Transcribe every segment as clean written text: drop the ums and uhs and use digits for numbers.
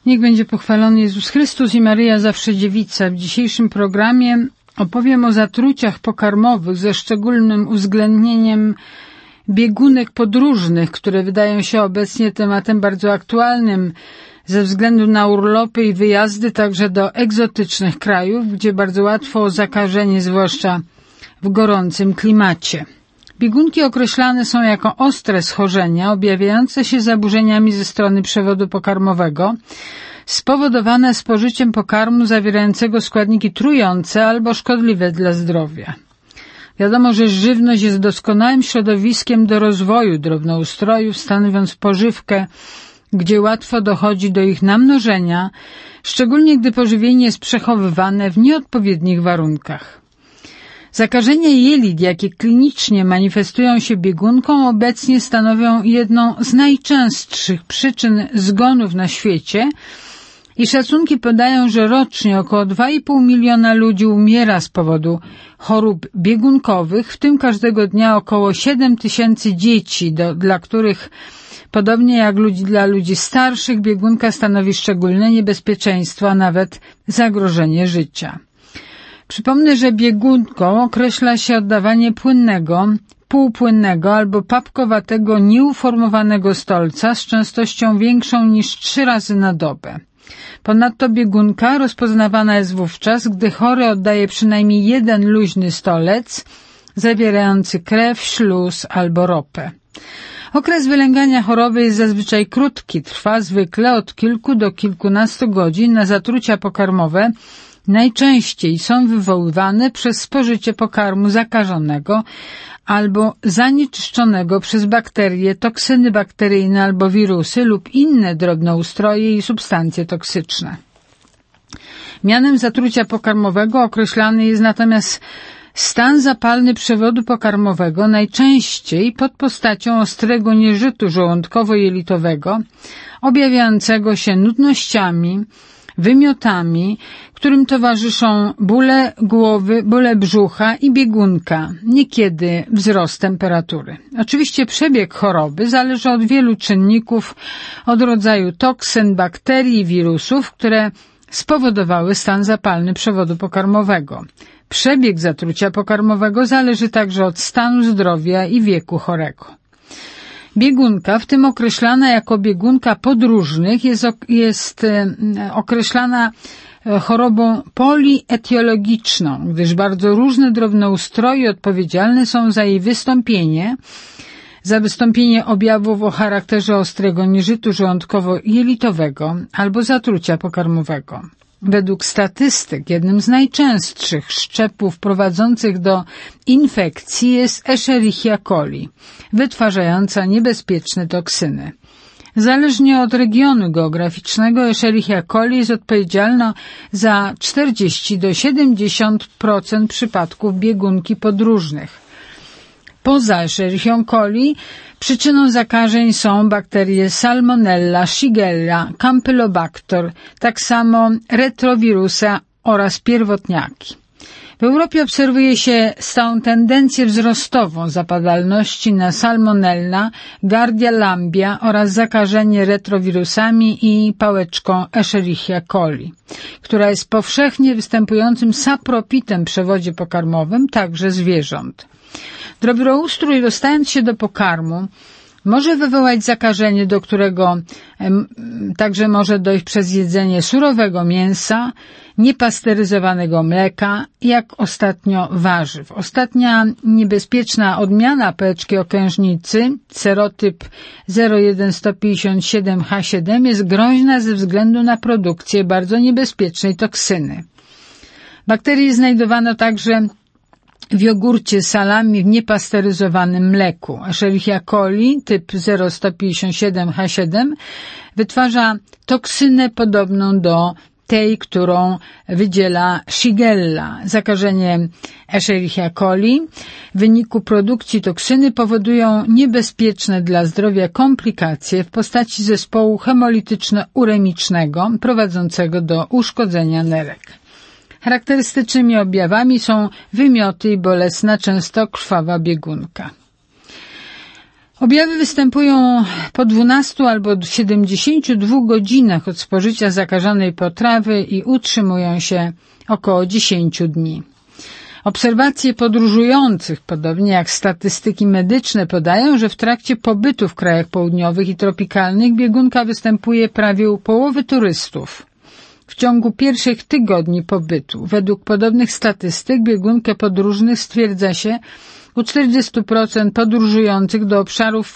Niech będzie pochwalony Jezus Chrystus i Maryja Zawsze Dziewica. W dzisiejszym programie opowiem o zatruciach pokarmowych ze szczególnym uwzględnieniem biegunek podróżnych, które wydają się obecnie tematem bardzo aktualnym ze względu na urlopy i wyjazdy także do egzotycznych krajów, gdzie bardzo łatwo o zakażenie, zwłaszcza w gorącym klimacie. Biegunki określane są jako ostre schorzenia objawiające się zaburzeniami ze strony przewodu pokarmowego, spowodowane spożyciem pokarmu zawierającego składniki trujące albo szkodliwe dla zdrowia. Wiadomo, że żywność jest doskonałym środowiskiem do rozwoju drobnoustrojów, stanowiąc pożywkę, gdzie łatwo dochodzi do ich namnożenia, szczególnie gdy pożywienie jest przechowywane w nieodpowiednich warunkach. Zakażenia jelit, jakie klinicznie manifestują się biegunką, obecnie stanowią jedną z najczęstszych przyczyn zgonów na świecie i szacunki podają, że rocznie około 2,5 miliona ludzi umiera z powodu chorób biegunkowych, w tym każdego dnia około 7 tysięcy dzieci, dla których, podobnie jak dla ludzi starszych, biegunka stanowi szczególne niebezpieczeństwo, a nawet zagrożenie życia. Przypomnę, że biegunką określa się oddawanie płynnego, półpłynnego albo papkowatego, nieuformowanego stolca z częstością większą niż 3 razy na dobę. Ponadto biegunka rozpoznawana jest wówczas, gdy chory oddaje przynajmniej jeden luźny stolec zawierający krew, śluz albo ropę. Okres wylęgania choroby jest zazwyczaj krótki, trwa zwykle od kilku do kilkunastu godzin, a zatrucia pokarmowe najczęściej są wywoływane przez spożycie pokarmu zakażonego albo zanieczyszczonego przez bakterie, toksyny bakteryjne albo wirusy lub inne drobnoustroje i substancje toksyczne. Mianem zatrucia pokarmowego określany jest natomiast stan zapalny przewodu pokarmowego, najczęściej pod postacią ostrego nieżytu żołądkowo-jelitowego, objawiającego się nudnościami, wymiotami, którym towarzyszą bóle głowy, bóle brzucha i biegunka, niekiedy wzrost temperatury. Oczywiście przebieg choroby zależy od wielu czynników, od rodzaju toksyn, bakterii i wirusów, które spowodowały stan zapalny przewodu pokarmowego. Przebieg zatrucia pokarmowego zależy także od stanu zdrowia i wieku chorego. Biegunka, w tym określana jako biegunka podróżnych, jest określana chorobą polietiologiczną, gdyż bardzo różne drobnoustroje odpowiedzialne są za jej wystąpienie, za wystąpienie objawów o charakterze ostrego nieżytu żołądkowo-jelitowego albo zatrucia pokarmowego. Według statystyk jednym z najczęstszych szczepów prowadzących do infekcji jest Escherichia coli, wytwarzająca niebezpieczne toksyny. Zależnie od regionu geograficznego Escherichia coli jest odpowiedzialna za 40 do 70% przypadków biegunki podróżnych. Poza Escherichią coli przyczyną zakażeń są bakterie Salmonella, Shigella, Campylobacter, tak samo retrowirusa oraz pierwotniaki. W Europie obserwuje się stałą tendencję wzrostową zapadalności na Salmonella, Giardia lambia oraz zakażenie retrowirusami i pałeczką Escherichia coli, która jest powszechnie występującym sapropitem w przewodzie pokarmowym także zwierząt. Drobnoustrój, dostając się do pokarmu, może wywołać zakażenie, do którego także może dojść przez jedzenie surowego mięsa, niepasteryzowanego mleka, jak ostatnio warzyw. Ostatnia niebezpieczna odmiana pałeczki okrężnicy, serotyp 0,157H7, jest groźna ze względu na produkcję bardzo niebezpiecznej toksyny. Bakterie znajdowano także w jogurcie, salami, w niepasteryzowanym mleku. Escherichia coli typ 0,157H7 wytwarza toksynę podobną do tej, którą wydziela Shigella. Zakażenie Escherichia coli w wyniku produkcji toksyny powodują niebezpieczne dla zdrowia komplikacje w postaci zespołu hemolityczno-uremicznego prowadzącego do uszkodzenia nerek. Charakterystycznymi objawami są wymioty i bolesna, często krwawa biegunka. Objawy występują po 12 albo 72 godzinach od spożycia zakażonej potrawy i utrzymują się około 10 dni. Obserwacje podróżujących, podobnie jak statystyki medyczne, podają, że w trakcie pobytu w krajach południowych i tropikalnych biegunka występuje prawie u połowy turystów. W ciągu pierwszych tygodni pobytu, według podobnych statystyk, biegunkę podróżnych stwierdza się u 40% podróżujących do obszarów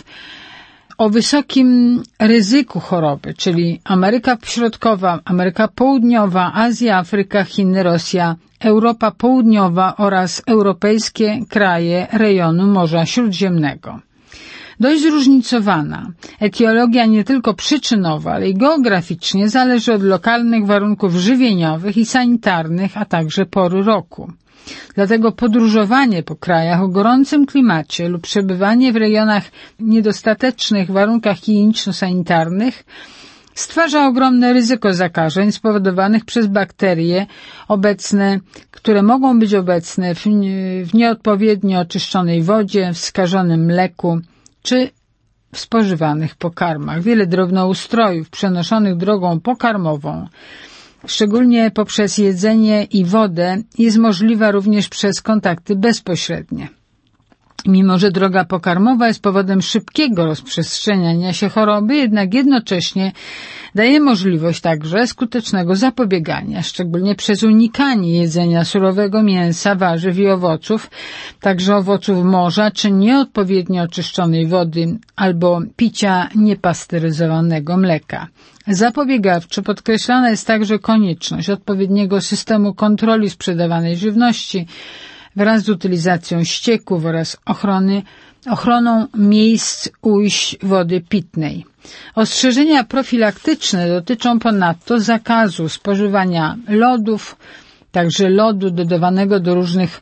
o wysokim ryzyku choroby, czyli Ameryka Środkowa, Ameryka Południowa, Azja, Afryka, Chiny, Rosja, Europa Południowa oraz europejskie kraje rejonu Morza Śródziemnego. Dość zróżnicowana etiologia nie tylko przyczynowa, ale i geograficznie zależy od lokalnych warunków żywieniowych i sanitarnych, a także pory roku. Dlatego podróżowanie po krajach o gorącym klimacie lub przebywanie w rejonach niedostatecznych warunkach higieniczno-sanitarnych stwarza ogromne ryzyko zakażeń spowodowanych przez bakterie obecne, które mogą być obecne w nieodpowiednio oczyszczonej wodzie, w skażonym mleku czy w spożywanych pokarmach. Wiele drobnoustrojów przenoszonych drogą pokarmową, szczególnie poprzez jedzenie i wodę, jest możliwa również przez kontakty bezpośrednie. Mimo że droga pokarmowa jest powodem szybkiego rozprzestrzeniania się choroby, jednak jednocześnie daje możliwość także skutecznego zapobiegania, szczególnie przez unikanie jedzenia surowego mięsa, warzyw i owoców, także owoców morza, czy nieodpowiednio oczyszczonej wody albo picia niepasteryzowanego mleka. Zapobiegawczo podkreślana jest także konieczność odpowiedniego systemu kontroli sprzedawanej żywności wraz z utylizacją ścieków oraz ochroną miejsc ujść wody pitnej. Ostrzeżenia profilaktyczne dotyczą ponadto zakazu spożywania lodów, także lodu dodawanego do różnych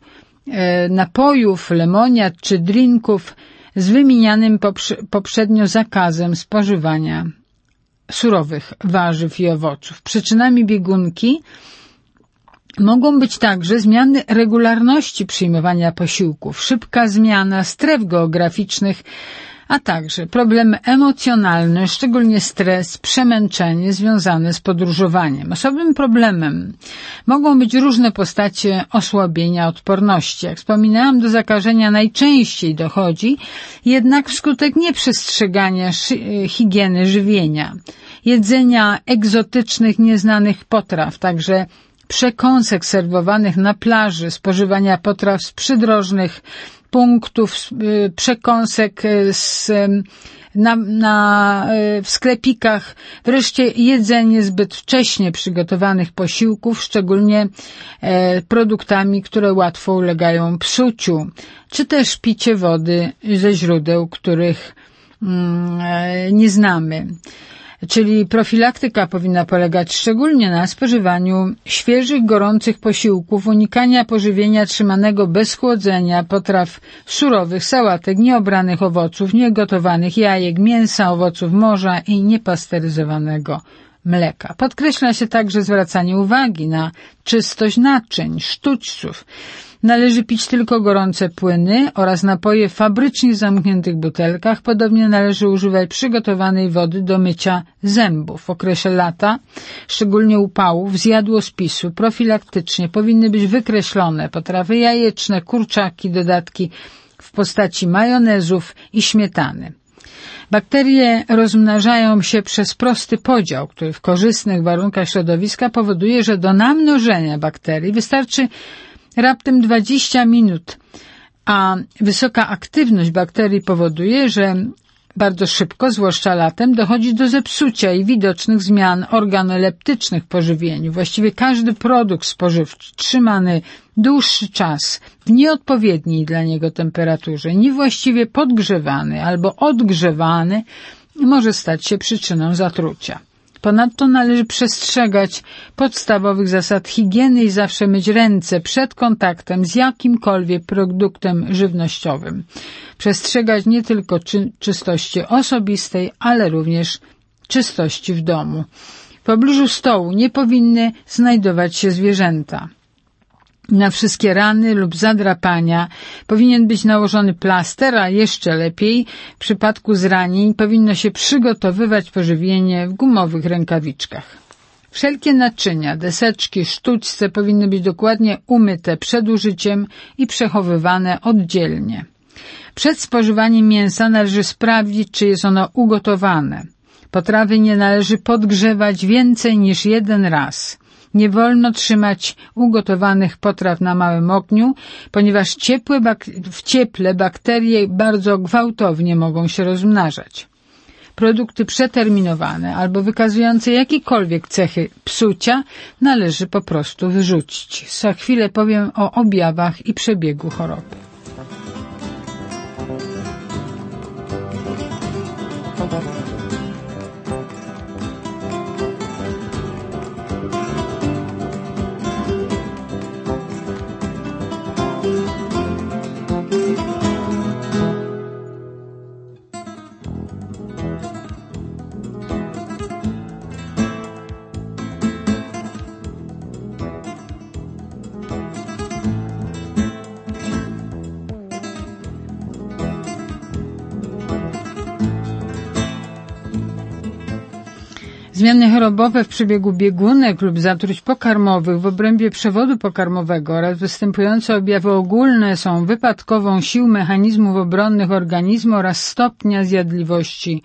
napojów, lemoniad czy drinków z wymienianym poprzednio zakazem spożywania surowych warzyw i owoców. Przyczynami biegunki mogą być także zmiany regularności przyjmowania posiłków, szybka zmiana stref geograficznych, a także problemy emocjonalne, szczególnie stres, przemęczenie związane z podróżowaniem. Osobnym problemem mogą być różne postacie osłabienia odporności. Jak wspominałam, do zakażenia najczęściej dochodzi jednak wskutek nieprzestrzegania higieny żywienia, jedzenia egzotycznych, nieznanych potraw, także przekąsek serwowanych na plaży, spożywania potraw z przydrożnych punktów, przekąsek w sklepikach, wreszcie jedzenie zbyt wcześnie przygotowanych posiłków, szczególnie produktami, które łatwo ulegają psuciu, czy też picie wody ze źródeł, których nie znamy. Czyli profilaktyka powinna polegać szczególnie na spożywaniu świeżych, gorących posiłków, unikania pożywienia trzymanego bez chłodzenia, potraw surowych, sałatek, nieobranych owoców, niegotowanych jajek, mięsa, owoców morza i niepasteryzowanego mleka. Podkreśla się także zwracanie uwagi na czystość naczyń, sztućców. Należy pić tylko gorące płyny oraz napoje w fabrycznie zamkniętych butelkach. Podobnie należy używać przygotowanej wody do mycia zębów. W okresie lata, szczególnie upałów, z jadłospisu profilaktycznie powinny być wykreślone potrawy jajeczne, kurczaki, dodatki w postaci majonezów i śmietany. Bakterie rozmnażają się przez prosty podział, który w korzystnych warunkach środowiska powoduje, że do namnożenia bakterii wystarczy raptem 20 minut, a wysoka aktywność bakterii powoduje, że bardzo szybko, zwłaszcza latem, dochodzi do zepsucia i widocznych zmian organoleptycznych w pożywieniu. Właściwie każdy produkt spożywczy trzymany dłuższy czas w nieodpowiedniej dla niego temperaturze, niewłaściwie podgrzewany albo odgrzewany, może stać się przyczyną zatrucia. Ponadto należy przestrzegać podstawowych zasad higieny i zawsze myć ręce przed kontaktem z jakimkolwiek produktem żywnościowym. Przestrzegać nie tylko czystości osobistej, ale również czystości w domu. W pobliżu stołu nie powinny znajdować się zwierzęta. Na wszystkie rany lub zadrapania powinien być nałożony plaster, a jeszcze lepiej w przypadku zranień powinno się przygotowywać pożywienie w gumowych rękawiczkach. Wszelkie naczynia, deseczki, sztućce powinny być dokładnie umyte przed użyciem i przechowywane oddzielnie. Przed spożywaniem mięsa należy sprawdzić, czy jest ono ugotowane. Potrawy nie należy podgrzewać więcej niż 1 raz. Nie wolno trzymać ugotowanych potraw na małym ogniu, ponieważ w cieple bakterie bardzo gwałtownie mogą się rozmnażać. Produkty przeterminowane albo wykazujące jakiekolwiek cechy psucia należy po prostu wyrzucić. Za chwilę powiem o objawach i przebiegu choroby. Zmiany chorobowe w przebiegu biegunek lub zatruć pokarmowych w obrębie przewodu pokarmowego oraz występujące objawy ogólne są wypadkową sił mechanizmów obronnych organizmu oraz stopnia zjadliwości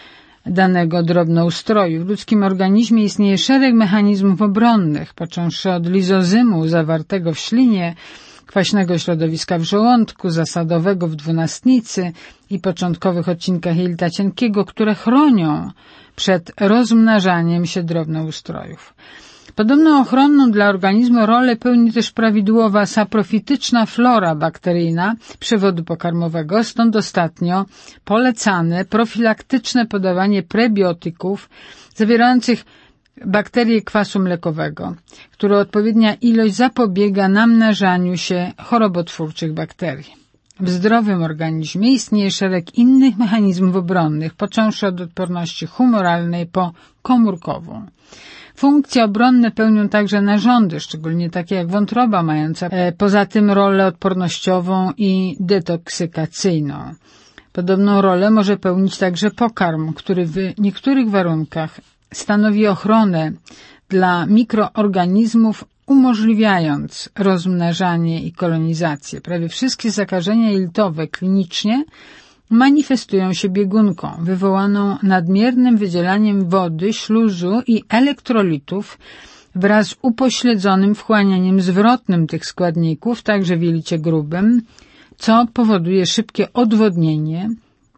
danego drobnoustroju. W ludzkim organizmie istnieje szereg mechanizmów obronnych, począwszy od lizozymu zawartego w ślinie, kwaśnego środowiska w żołądku, zasadowego w dwunastnicy i początkowych odcinkach jelita cienkiego, które chronią przed rozmnażaniem się drobnoustrojów. Podobną ochronną dla organizmu rolę pełni też prawidłowa saprofityczna flora bakteryjna przewodu pokarmowego, stąd ostatnio polecane profilaktyczne podawanie prebiotyków zawierających bakterie kwasu mlekowego, której odpowiednia ilość zapobiega namnażaniu się chorobotwórczych bakterii. W zdrowym organizmie istnieje szereg innych mechanizmów obronnych, począwszy od odporności humoralnej po komórkową. Funkcje obronne pełnią także narządy, szczególnie takie jak wątroba, mająca poza tym rolę odpornościową i detoksykacyjną. Podobną rolę może pełnić także pokarm, który w niektórych warunkach stanowi ochronę dla mikroorganizmów, umożliwiając rozmnażanie i kolonizację. Prawie wszystkie zakażenia jelitowe klinicznie manifestują się biegunką wywołaną nadmiernym wydzielaniem wody, śluzu i elektrolitów wraz z upośledzonym wchłanianiem zwrotnym tych składników, także w jelicie grubym, co powoduje szybkie odwodnienie,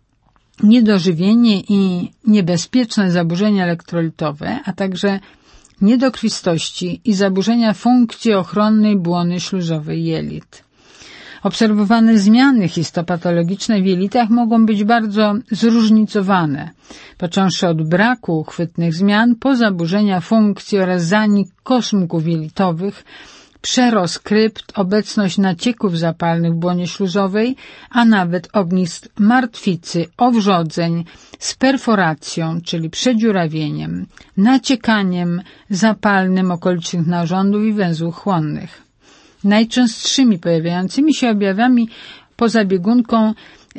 niedożywienie i niebezpieczne zaburzenia elektrolitowe, a także niedokrwistości i zaburzenia funkcji ochronnej błony śluzowej jelit. Obserwowane zmiany histopatologiczne w jelitach mogą być bardzo zróżnicowane, począwszy od braku uchwytnych zmian po zaburzenia funkcji oraz zanik kosmków jelitowych, przerost krypt, obecność nacieków zapalnych w błonie śluzowej, a nawet ognisk martwicy, owrzodzeń z perforacją, czyli przedziurawieniem, naciekaniem zapalnym okolicznych narządów i węzłów chłonnych. Najczęstszymi pojawiającymi się objawami poza biegunką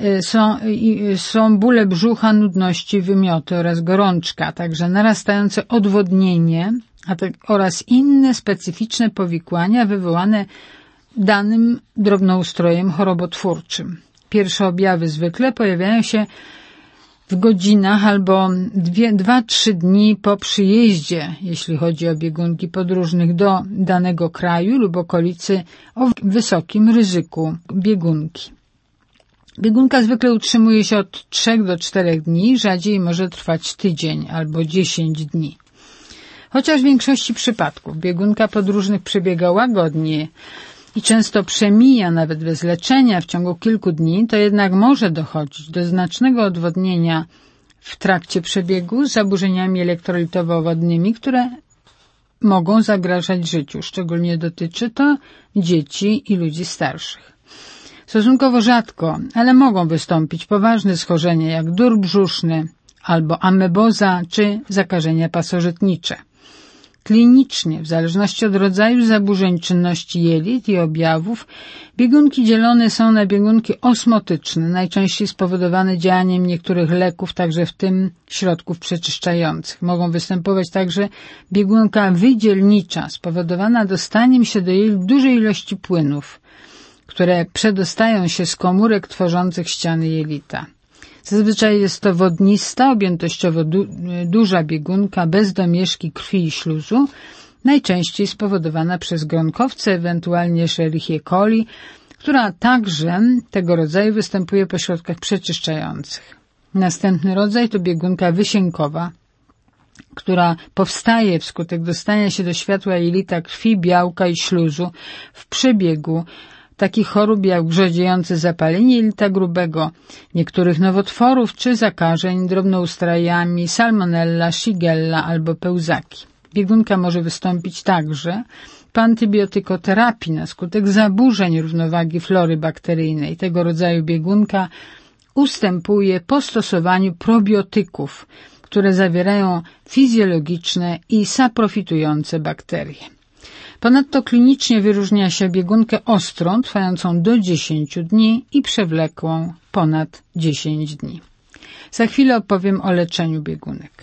są bóle brzucha, nudności, wymioty oraz gorączka, a także narastające odwodnienie oraz inne specyficzne powikłania wywołane danym drobnoustrojem chorobotwórczym. Pierwsze objawy zwykle pojawiają się w godzinach albo 2-3 dni po przyjeździe, jeśli chodzi o biegunki podróżnych do danego kraju lub okolicy o wysokim ryzyku biegunki. Biegunka zwykle utrzymuje się od 3 do 4 dni, rzadziej może trwać tydzień albo 10 dni. Chociaż w większości przypadków biegunka podróżnych przebiega łagodnie i często przemija nawet bez leczenia w ciągu kilku dni, to jednak może dochodzić do znacznego odwodnienia w trakcie przebiegu z zaburzeniami elektrolitowo-wodnymi, które mogą zagrażać życiu. Szczególnie dotyczy to dzieci i ludzi starszych. Stosunkowo rzadko, ale mogą wystąpić poważne schorzenia jak dur brzuszny albo ameboza czy zakażenia pasożytnicze. Klinicznie, w zależności od rodzaju zaburzeń czynności jelit i objawów, biegunki dzielone są na biegunki osmotyczne, najczęściej spowodowane działaniem niektórych leków, także w tym środków przeczyszczających. Mogą występować także biegunka wydzielnicza, spowodowana dostaniem się do jelit dużej ilości płynów, które przedostają się z komórek tworzących ściany jelita. Zazwyczaj jest to wodnista, objętościowo duża biegunka bez domieszki krwi i śluzu, najczęściej spowodowana przez gronkowce, ewentualnie Escherichia coli, która także tego rodzaju występuje po środkach przeczyszczających. Następny rodzaj to biegunka wysiękowa, która powstaje wskutek dostania się do światła jelita krwi, białka i śluzu w przebiegu takich chorób jak grzodziejące zapalenie jelita grubego, niektórych nowotworów czy zakażeń drobnoustrajami, salmonella, shigella albo pełzaki. Biegunka może wystąpić także po antybiotykoterapii na skutek zaburzeń równowagi flory bakteryjnej. Tego rodzaju biegunka ustępuje po stosowaniu probiotyków, które zawierają fizjologiczne i saprofitujące bakterie. Ponadto klinicznie wyróżnia się biegunkę ostrą, trwającą do 10 dni i przewlekłą ponad 10 dni. Za chwilę opowiem o leczeniu biegunek.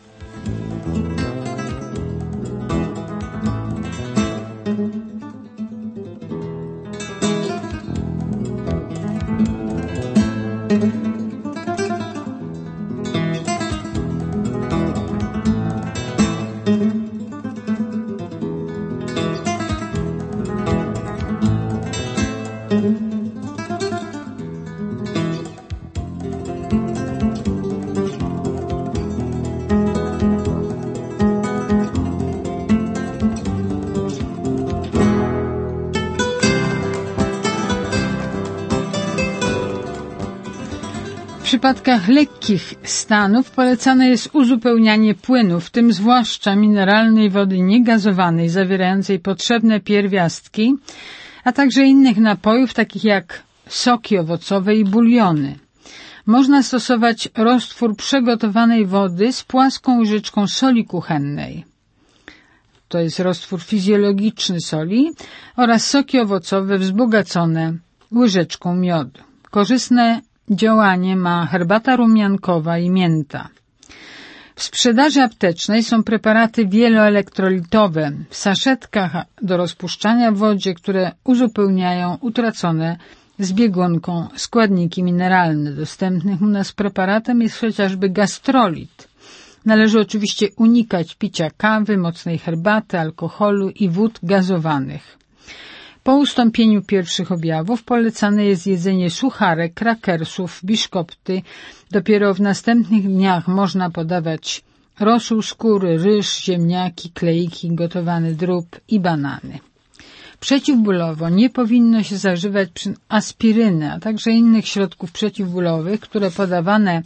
W przypadkach lekkich stanów polecane jest uzupełnianie płynów, w tym zwłaszcza mineralnej wody niegazowanej zawierającej potrzebne pierwiastki, a także innych napojów takich jak soki owocowe i buliony. Można stosować roztwór przygotowanej wody z płaską łyżeczką soli kuchennej. To jest roztwór fizjologiczny soli oraz soki owocowe wzbogacone łyżeczką miodu. Korzystne działanie ma herbata rumiankowa i mięta. W sprzedaży aptecznej są preparaty wieloelektrolitowe w saszetkach do rozpuszczania w wodzie, które uzupełniają utracone z biegunką składniki mineralne. Dostępnych u nas preparatem jest chociażby gastrolit. Należy oczywiście unikać picia kawy, mocnej herbaty, alkoholu i wód gazowanych. Po ustąpieniu pierwszych objawów polecane jest jedzenie sucharek, krakersów, biszkopty. Dopiero w następnych dniach można podawać rosół skóry, ryż, ziemniaki, kleiki, gotowany drób i banany. Przeciwbólowo nie powinno się zażywać aspiryny, a także innych środków przeciwbólowych, które podawane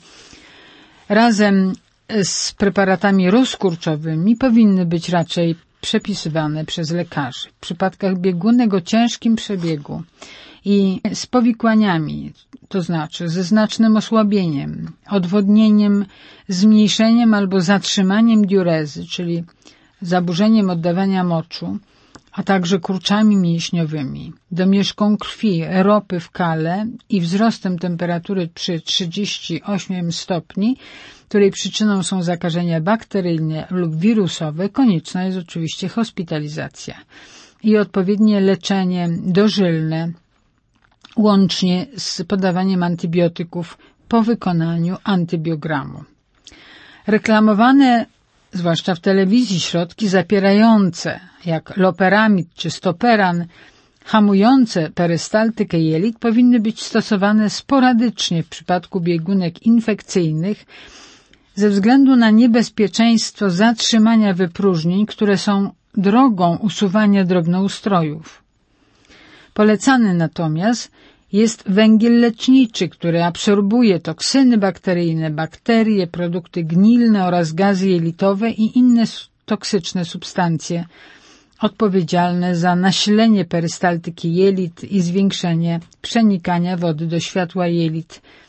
razem z preparatami rozkurczowymi powinny być raczej przepisywane przez lekarzy. W przypadkach biegunek o ciężkim przebiegu i z powikłaniami, to znaczy ze znacznym osłabieniem, odwodnieniem, zmniejszeniem albo zatrzymaniem diurezy, czyli zaburzeniem oddawania moczu, a także kurczami mięśniowymi, domieszką krwi, ropy w kale i wzrostem temperatury przy 38 stopni, której przyczyną są zakażenia bakteryjne lub wirusowe, konieczna jest oczywiście hospitalizacja i odpowiednie leczenie dożylne, łącznie z podawaniem antybiotyków po wykonaniu antybiogramu. Reklamowane, zwłaszcza w telewizji, środki zapierające, jak loperamid czy stoperan, hamujące perystaltykę jelit, powinny być stosowane sporadycznie w przypadku biegunek infekcyjnych ze względu na niebezpieczeństwo zatrzymania wypróżnień, które są drogą usuwania drobnoustrojów. Polecany natomiast jest węgiel leczniczy, który absorbuje toksyny bakteryjne, bakterie, produkty gnilne oraz gazy jelitowe i inne toksyczne substancje odpowiedzialne za nasilenie perystaltyki jelit i zwiększenie przenikania wody do światła jelit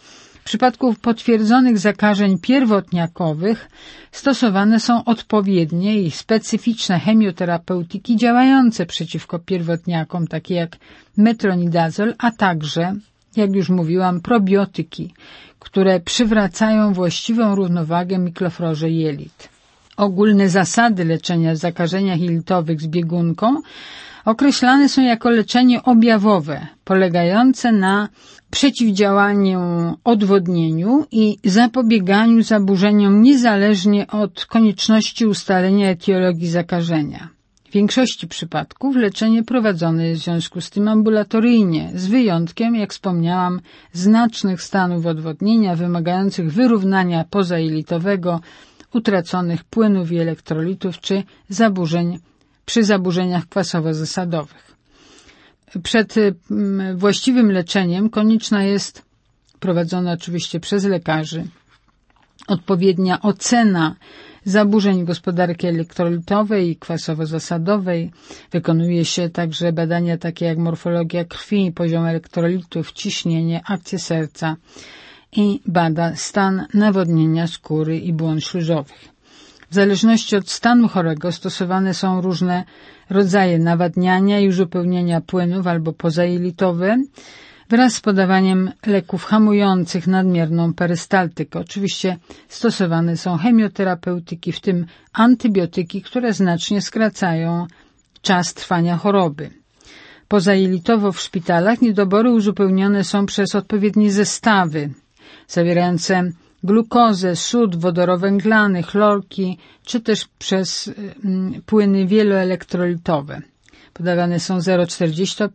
W przypadku potwierdzonych zakażeń pierwotniakowych stosowane są odpowiednie i specyficzne chemioterapeutyki działające przeciwko pierwotniakom, takie jak metronidazol, a także, jak już mówiłam, probiotyki, które przywracają właściwą równowagę mikroflorze jelit. Ogólne zasady leczenia w zakażeniach jelitowych z biegunką określane są jako leczenie objawowe, polegające na przeciwdziałaniu odwodnieniu i zapobieganiu zaburzeniom niezależnie od konieczności ustalenia etiologii zakażenia. W większości przypadków leczenie prowadzone jest w związku z tym ambulatoryjnie, z wyjątkiem, jak wspomniałam, znacznych stanów odwodnienia wymagających wyrównania pozajelitowego, utraconych płynów i elektrolitów czy przy zaburzeniach kwasowo-zasadowych. Przed właściwym leczeniem konieczna jest, prowadzona oczywiście przez lekarzy, odpowiednia ocena zaburzeń gospodarki elektrolitowej i kwasowo-zasadowej. Wykonuje się także badania takie jak morfologia krwi, poziom elektrolitów, ciśnienie, akcję serca i bada stan nawodnienia skóry i błon śluzowych. W zależności od stanu chorego stosowane są różne rodzaje nawadniania i uzupełnienia płynów albo pozajelitowe wraz z podawaniem leków hamujących nadmierną perystaltykę. Oczywiście stosowane są chemioterapeutyki, w tym antybiotyki, które znacznie skracają czas trwania choroby. Pozajelitowo w szpitalach niedobory uzupełnione są przez odpowiednie zestawy zawierające glukozę, sód wodorowęglany, chlorki, czy też przez płyny wieloelektrolitowe. Podawane są 0,45%,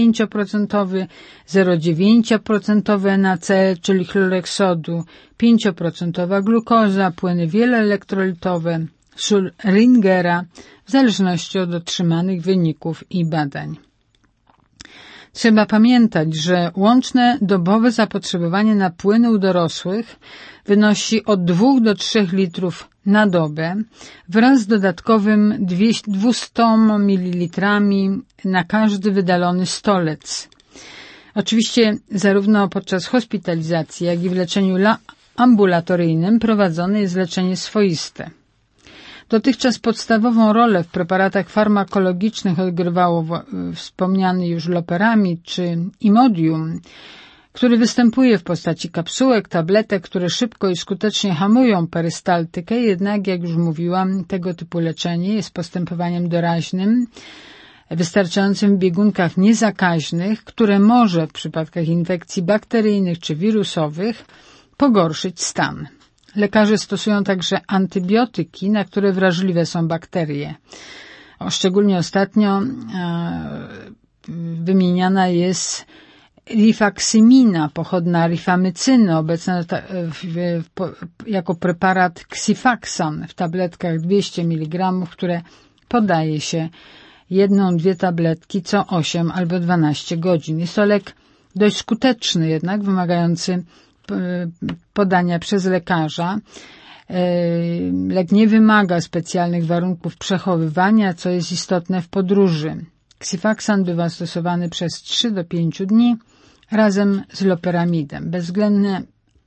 0,9% NaCl, czyli chlorek sodu, 5% glukoza, płyny wieloelektrolitowe, sól Ringera, w zależności od otrzymanych wyników i badań. Trzeba pamiętać, że łączne dobowe zapotrzebowanie na płyny u dorosłych wynosi od 2 do 3 litrów na dobę wraz z dodatkowym 200 ml na każdy wydalony stolec. Oczywiście zarówno podczas hospitalizacji, jak i w leczeniu ambulatoryjnym prowadzone jest leczenie swoiste. Dotychczas podstawową rolę w preparatach farmakologicznych odgrywało wspomniany już loperamid czy Imodium, który występuje w postaci kapsułek, tabletek, które szybko i skutecznie hamują perystaltykę, jednak, jak już mówiłam, tego typu leczenie jest postępowaniem doraźnym, wystarczającym w biegunkach niezakaźnych, które może w przypadkach infekcji bakteryjnych czy wirusowych pogorszyć stan. Lekarze stosują także antybiotyki, na które wrażliwe są bakterie. Szczególnie ostatnio wymieniana jest rifaksymina, pochodna rifamycyny, obecna jako preparat Xifaxan w tabletkach 200 mg, które podaje się 1-2 tabletki co 8 albo 12 godzin. Jest to lek dość skuteczny, jednak wymagający podania przez lekarza. Lek nie wymaga specjalnych warunków przechowywania, co jest istotne w podróży. Xifaxan bywa stosowany przez 3 do 5 dni razem z loperamidem. Bezwzględna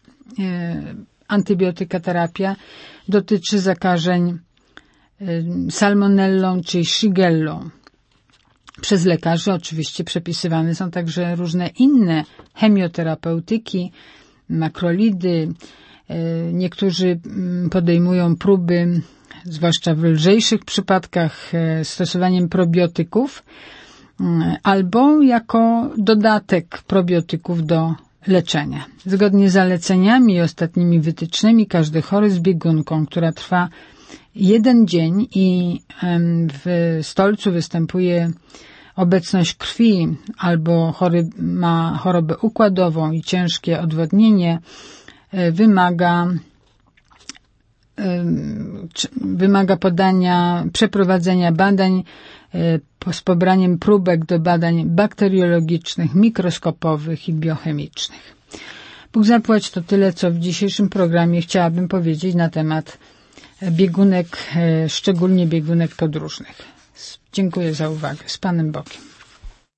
antybiotykoterapia dotyczy zakażeń salmonellą czy shigellą. Przez lekarzy oczywiście przepisywane są także różne inne chemioterapeutyki, makrolidy. Niektórzy podejmują próby, zwłaszcza w lżejszych przypadkach, stosowaniem probiotyków albo jako dodatek probiotyków do leczenia. Zgodnie z zaleceniami i ostatnimi wytycznymi każdy chory z biegunką, która trwa 1 dzień i w stolcu występuje obecność krwi albo chory ma chorobę układową i ciężkie odwodnienie, wymaga przeprowadzenia badań z pobraniem próbek do badań bakteriologicznych, mikroskopowych i biochemicznych. Bóg zapłać, to tyle, co w dzisiejszym programie chciałabym powiedzieć na temat biegunek, szczególnie biegunek podróżnych. Dziękuję za uwagę. Z Panem Bogiem.